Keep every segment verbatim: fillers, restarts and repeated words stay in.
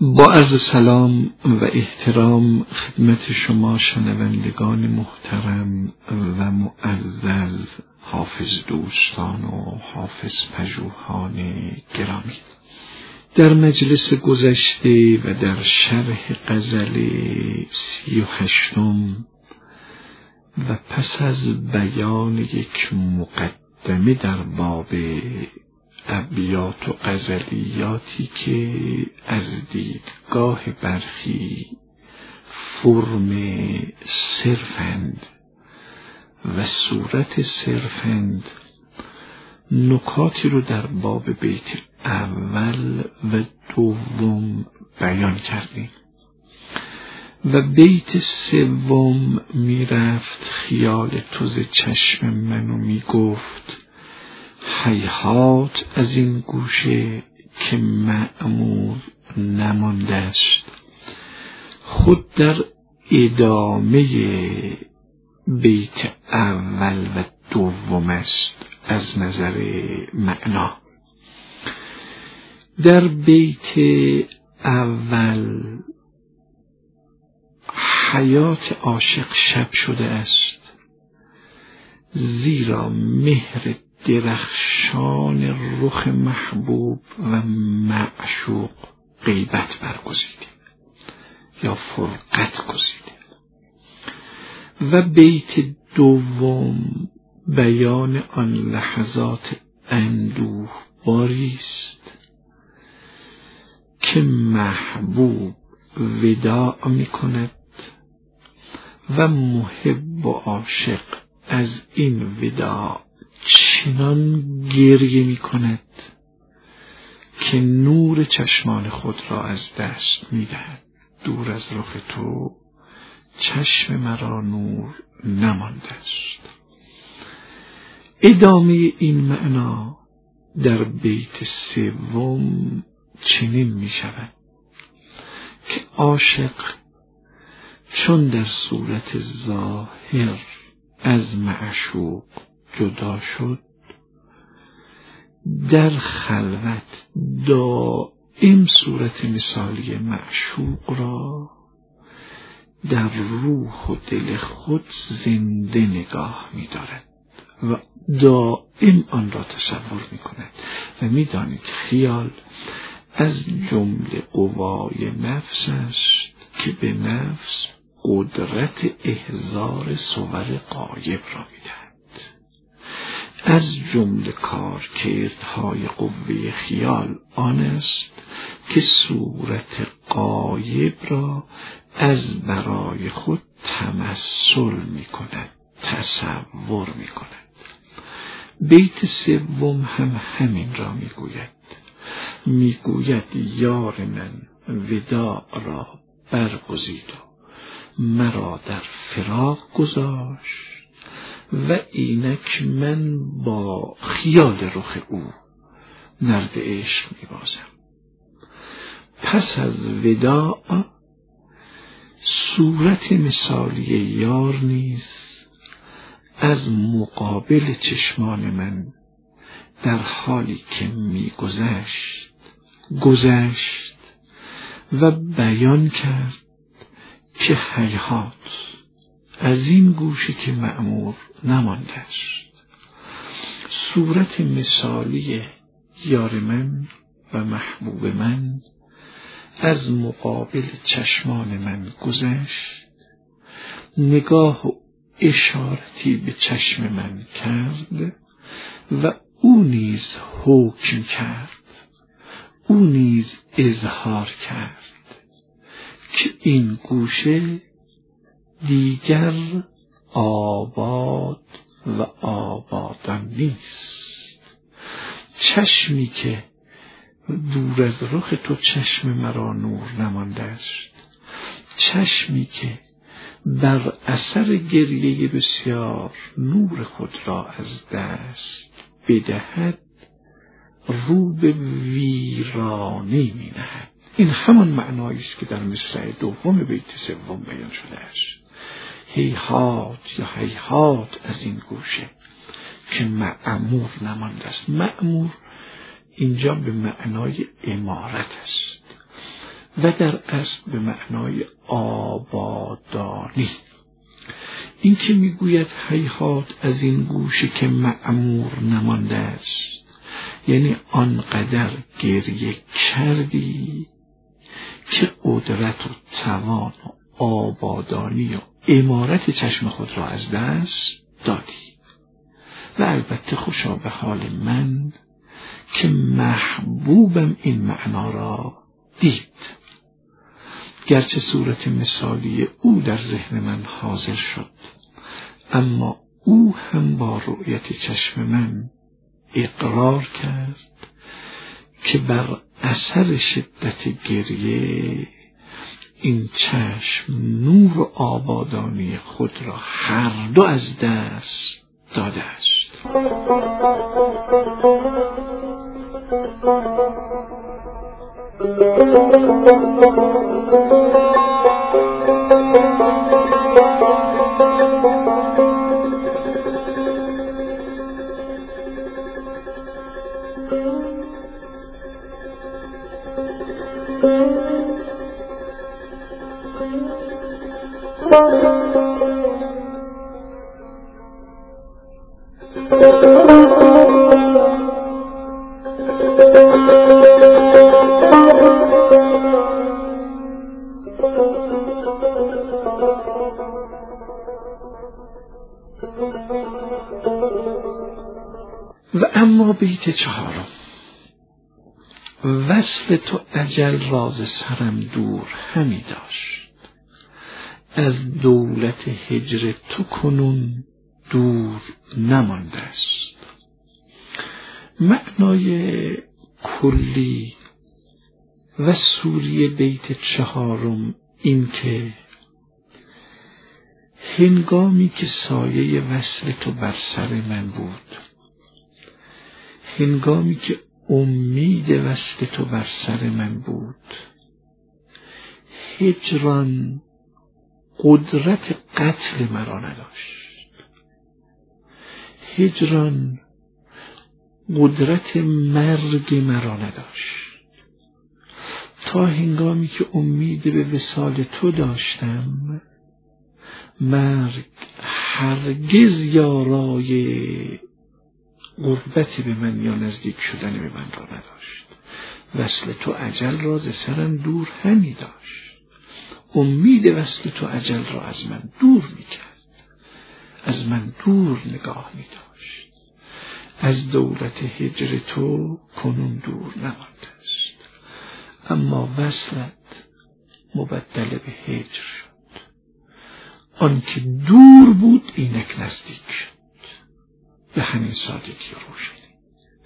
با عرض سلام و احترام خدمت شما شنوندگان محترم و معزز حافظ دوستان و حافظ پژوهان گرامی، در مجلس گذشته و در شرح غزل سی و هشتم و پس از بیان یک مقدمه در باب ابیات و غزلیاتی که از دیدگاه برخی فرم صرفند و صورت صرفند، نکاتی رو در باب بیت اول و دوم بیان کردیم و بیت سوم می رفت خیال توز چشم منو می گفت هیهات از این گوشه که مأمور نماندست. خود در ادامه بیت اول و دوم است از نظر معنا. در بیت اول حیات عاشق شب شده است، زیرا مهر درخشان رخ محبوب و معشوق غیبت برگزیده یا فرقت گزیده. و بیت دوم بیان آن لحظات اندوه باری است که محبوب وداع می کند و محب و عاشق از این وداع چنان گریه می کند که نور چشمان خود را از دست می دهد. دور از رخ تو چشم مرا نور نمانده است. ادامه این معنا در بیت سوم چنین می شود که عاشق چون در صورت ظاهر از معشوق جدا شد، در خلوت دائم صورت مثالی معشوق را در روح و دل خود زنده نگاه می دارد و دائم آن را تصور می کند. و می دانید خیال از جمله قوای نفس است که به نفس قدرت احضار صور غایب را می دهد. از جمله کارکردهای قوه خیال آن است که صورت غایب را از برای خود تمثل می کند، تصور می کند. بیت سوم هم همین را می گوید. می گوید یار من وداع را برگزید و مرا در فراق گذاشت و اینک من با خیال رخ او نرد عشق می بازم. پس از وداع صورت مثالی یار نیز از مقابل چشمان من در حالی که می گذشت گذشت و بیان کرد که هیهات از این گوشه که مأمور نمانده است. صورت مثالی یار من و محبوب من از مقابل چشمان من گذشت، نگاه و اشارتی به چشم من کرد و او نیز حکم کرد، او نیز اظهار کرد که این گوشه دیگر آباد و آبادان نیست. چشمی که دور از رخ تو چشم مرا نور نمانده است، چشمی که بر اثر گریه بسیار نور خود را از دست بدهد، رو به ویرانه می نهد. این همان معنایی است که در مصرع دوم بیت سوم بیان شده است. هیهات یا هیهات از این گوشه که مأمور نمانده است. مأمور اینجا به معنای امارت است و در اصل به معنای آبادانی. این که میگوید هیهات از این گوشه که معمور نمانده است، یعنی آنقدر گریه کردی که قدرت و توان و آبادانی و عمارت چشم خود را از دست دادی. و البته خوشا به حال من که محبوبم این معنا را دید، گرچه صورت مثالی او در ذهن من حاضر شد، اما او هم با رؤیت چشم من اقرار کرد که بر اثر شدت گریه این چشم نور و آبادانی خود را هر دو از دست داده است. و اما بیت چهارم: وصل تو اجل راز سرم دور همی داشت، از دولت هجر تو کنون دور نمانده است. معنای کلی و سوری بیت چهارم این که هنگامی که سایه وصل تو بر سر من بود، هنگامی که امید وصل تو بر سر من بود، هجران قدرت قتل مرا نداشت، هجران قدرت مرگ مرا نداشت. تا هنگامی که امید به وصال تو داشتم، مرگ هرگز یارای قربتی به من یا نزدیک شدن به من را نداشت. وصل تو اجل را ز سرم دور همی داشت، امید وصل تو اجل را از من دور می کرد، از من دور نگاه می داشت. از دولت هجر تو کنون دور نمانده است، اما وصلت مبدل به هجر شد. آن که دور بود اینک نزدیک شد، به همین سادگی روشنی.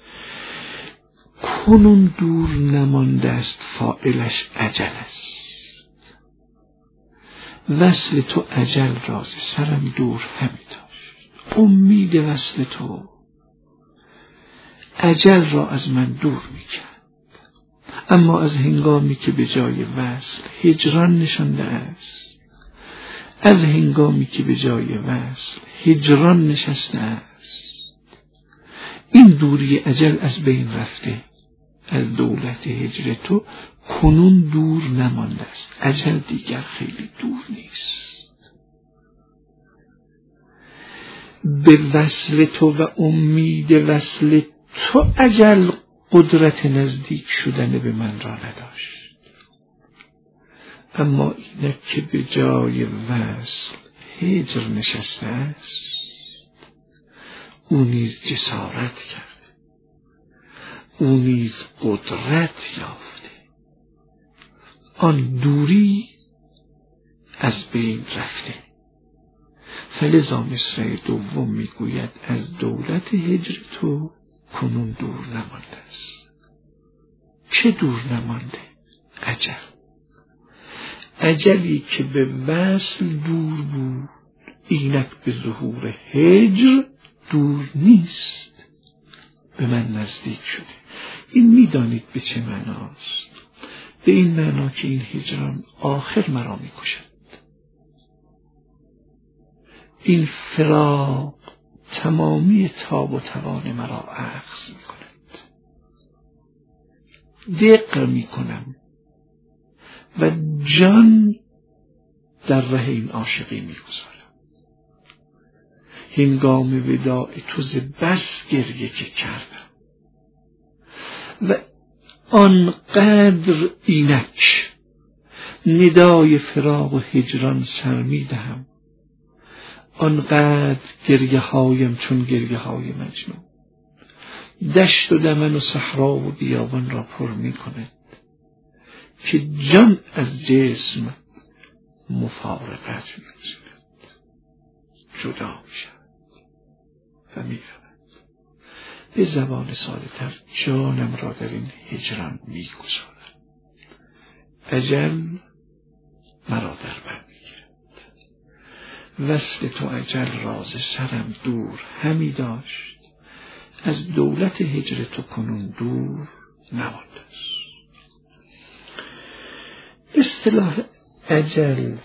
کنون دور نمانده است فاعلش اجل است. وصل تو اجل راز سرم دور همی داشت، امید وصل تو اجل را از من دور می کرد. اما از هنگامی که به جای وصل هجران نشانده است، از هنگامی که به جای وصل هجران نشسته است، این دوری اجل از بین رفته. از دولت هجر تو کنون دور نمانده است، اجل دیگر خیلی دور نیست. به وصل تو و امید وصل تو اجل قدرت نزدیک شدن به من را نداشت، اما اینک که به جای وصل هجر نشسته است، او نیز جسارت کرده، او نیز قدرت یافته. آن دوری از بین رفته. فلذا مصرع دوم میگوید از دولت هجر تو کنون دور نمانده است. چه دور نمانده؟ اجل. اجلی که به وصل دور بود، اینک به ظهور هجر دور نیست، به من نزدیک شده. این میدانید به چه معناست؟ به این معنا که این هجران آخر مرا میکشد. این فراق تمامی تاب و توان مرا اخذ میکند. دق میکنم و جان در ره این عاشقی میگذارم. هنگام وداع تو ز بس گریه که کردم و آنقدر اینک ندای فراق و هجران سر میدهم، آنقدر گریه هایم چون گریه های مجنون دشت و دمن و صحرا و بیابان را پر می کند که جان از جسم مفارقت می کند، جدا می شود و می رود. به زبان ساده تر جانم را در این هجران می گذارم. اجل مرا در بر می گیرد. وصل تو اجل راز سرم دور همی داشت، از دولت هجر تو کنون دور نمانده است. اصطلاح اجل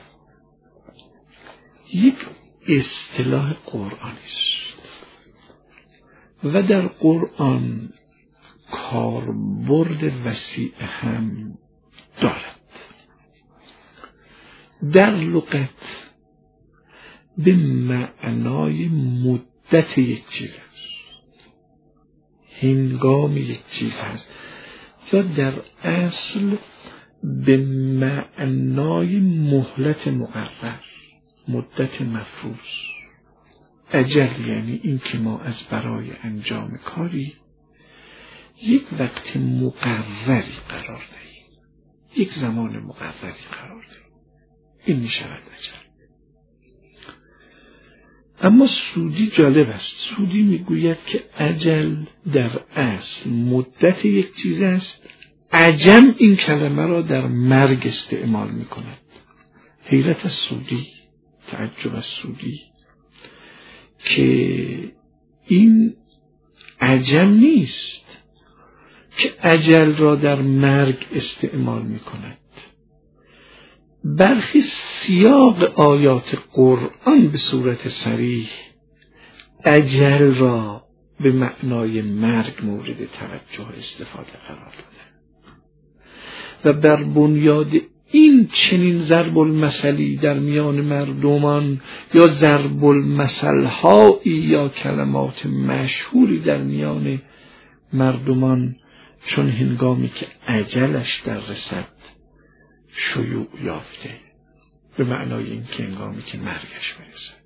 یک اصطلاح قرآنی است و در قرآن کاربرد وسیع هم دارد. در لغت به معنای مدت یک چیز است، هنگام یک چیز هست، یا در اصل به معنای مهلت مقرر، مدت مفروض. اجل یعنی این که ما از برای انجام کاری یک وقت مقرری قرار دهیم، یک زمان مقرری قرار دهیم، این می شود اجل. اما سودی جالب است. سودی میگوید که اجل در اصل مدت یک چیز است، عجم این کلمه را در مرگ استعمال می کند. حیرت از سودی، تعجب از سودی که این عجم نیست که اجل را در مرگ استعمال می کند. برخی سیاق آیات قرآن به صورت صریح اجل را به معنای مرگ مورد توجه استفاده قرار داده و بر بنیاد این چنین ضرب المثلی در میان مردمان یا ضرب المثل‌هایی یا کلمات مشهوری در میان مردمان چون هنگامی که اجلش در رسد شیوع یافته، به معنای این که هنگامی که مرگش میرسد.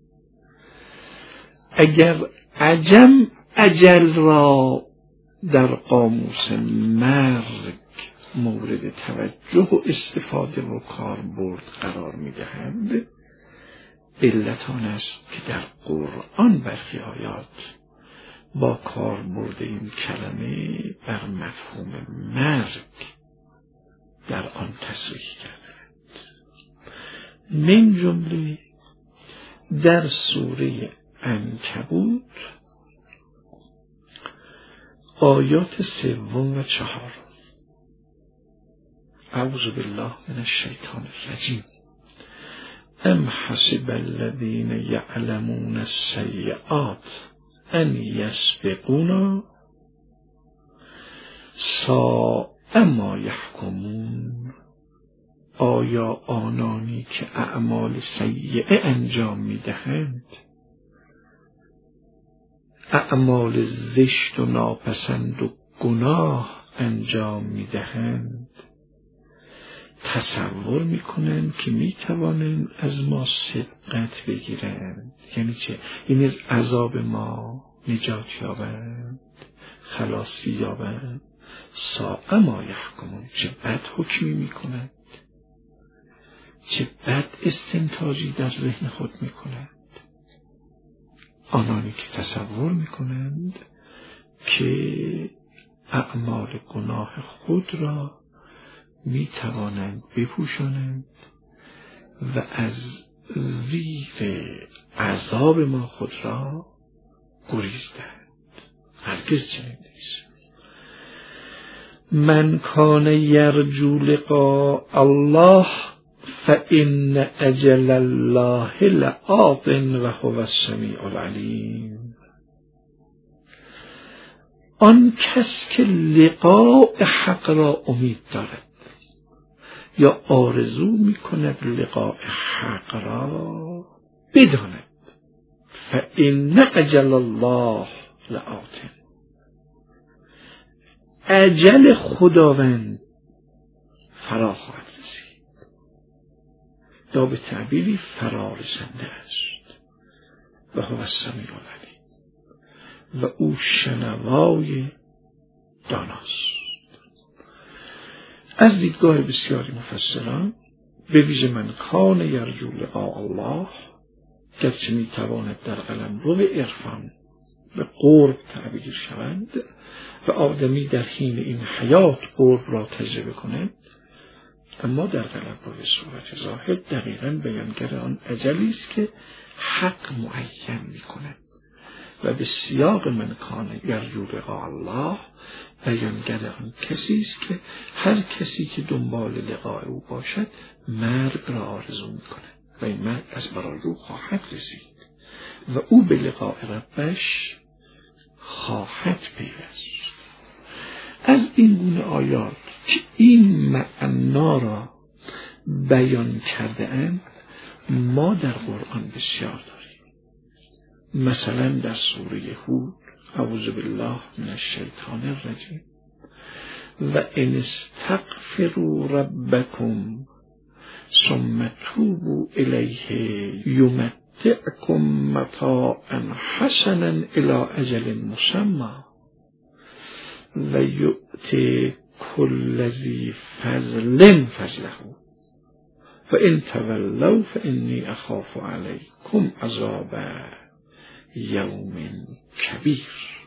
اگر عجم اجل را در قاموس مرگ مورد توجه و استفاده و کاربرد قرار میدهند، علت آن است که در قرآن برخی آیات با کاربرد این کلمه بر مفهوم مرگ در آن تصریح کردند. من جمله در سوره عنکبوت آیات سوم و چهار. اعوذ بالله من الشیطان الرجیم. ام حسب الذین یعلمون السیئات ان یسبقونا ساء ما یحکمون. آیا آنانی که اعمال سیئه انجام میدهند، اعمال زشت و ناپسند و گناه انجام میدهند، تصور میکنند که میتوانند از ما سبقت بگیرند؟ یعنی چه؟ یعنی از عذاب ما نجات یابند، خلاصی یابند. ساء ما یحکمون، چه بد حکمی میکنند، چه بد استنتاجی در ذهن خود میکنند. آنانی که تصور میکنند که اعمال گناه خود را می توانند بپوشانند و از زیر عذاب ما خود را گریز دهند. هرگز چنین نیست. من کان یرجو لقاء الله فإن اجل الله لآت و هو السمیع العلیم. آن کس که لقاء حق را امید دارد، یا آرزو میکند لقاء حق را، بداند فإن اجل الله لآت، اجل خداوند فرا خواهد رسید، یا به تعبیری فرا رسنده است. و هو السمیع العلیم، و او شنوای داناست. از دیدگاه بسیاری مفسران، به ویژه من کان یرجو لقاء الله، گرچه میتواند در قلمرو عرفان به قرب تعبیر شوند و آدمی در حین این حیات قرب را تجربه کند، اما در قلمرو صورت ظاهر دقیقاً بیانگر آن اجلی است که حق معین میکند و به سیاق من کان یرجو لقاء الله بیانگر آن کسی است که هر کسی که دنبال لقاء او باشد مرگ را آرزو میکند و این مرگ از برای او خواهد رسید و او به لقاء ربش خواهد پیوست. از این گونه آیات که این معنا را بیان کرده اند ما در قرآن بسیار داریم. مثلا در سوره هود، اعوذ بالله من الشیطان الرجیم، و ان استغفروا ربکم ثم توبوا الیه یمتعکم متاعا حسنا الی اجل مسمى و یؤتی کل ذی فضل فضله و ان تولوا فانی اخاف علیکم عذاب یوم کبیر.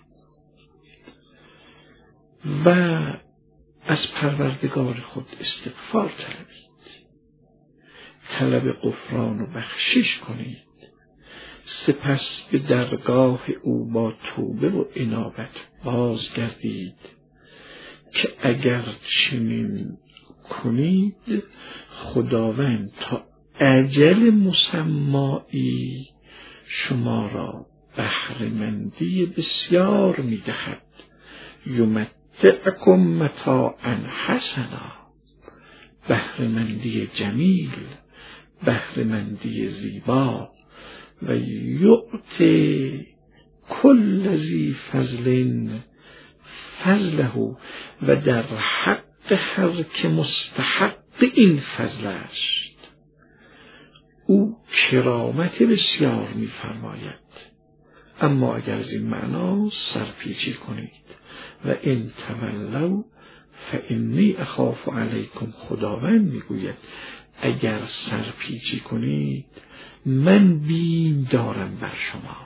و از پروردگار خود استغفار طلبید، طلب غفران و بخشش کنید، سپس به درگاه او با توبه و انابت بازگردید که اگر چنین کنید خداوند تا اجل مسمایی شما را بهره‌مندی بسیار می‌دهد. یمتعکم متاعا حسنا، بهره‌مندی جمیل، بهره‌مندی زیبا. و یؤتی کل ذی فضل فضله، و در حق هر که مستحق این فضل است او کرامت بسیار می‌فرماید. اما اگر از این معنا سرپیچی کنید و ان تولوا فانی اخاف علیکم، خداوند میگوید اگر سرپیچی کنید من بیم دارم بر شما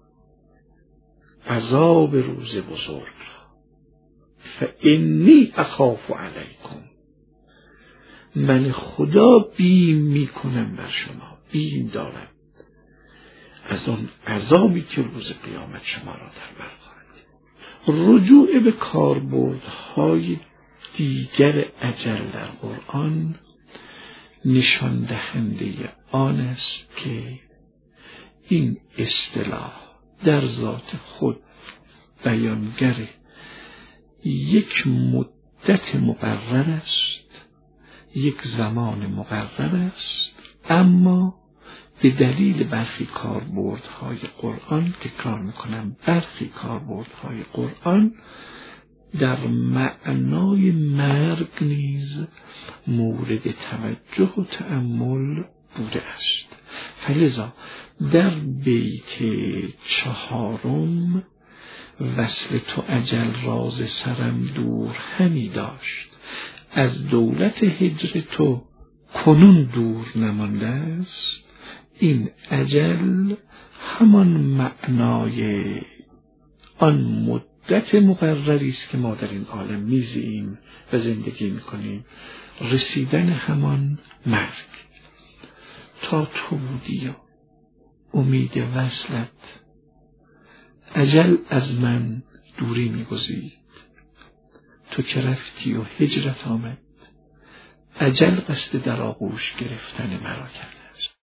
عذاب روز بزرگ، فانی اخاف علیکم، من خدا بیم میکنم بر شما، بیم دارم از آن عذابی که روز قیامت شما را در بر خواهد. رجوع به کاربردهای دیگر اجل در قرآن نشان دهنده آن است که این اصطلاح در ذات خود بیانگر یک مدت مقرر است، یک زمان مقرر است، اما به دلیل برخی کاربردهای قرآن، تکرار میکنم برخی کاربردهای قرآن در معنای مرگ نیز مورد توجه و تأمل بوده است. فلذا در بیت چهارم وصل تو اجل راز سرم دور همی داشت، از دولت هجر تو کنون دور نمانده است. این اجل همان معنای آن مدت مقرری است که ما در این عالم میزیم و زندگی میکنیم، رسیدن همان مرگ. تا تو بودی و امید وصلت، اجل از من دوری میگزید، تو که رفتی و هجرت آمد، اجل قصد در آغوش گرفتن مرا کرد.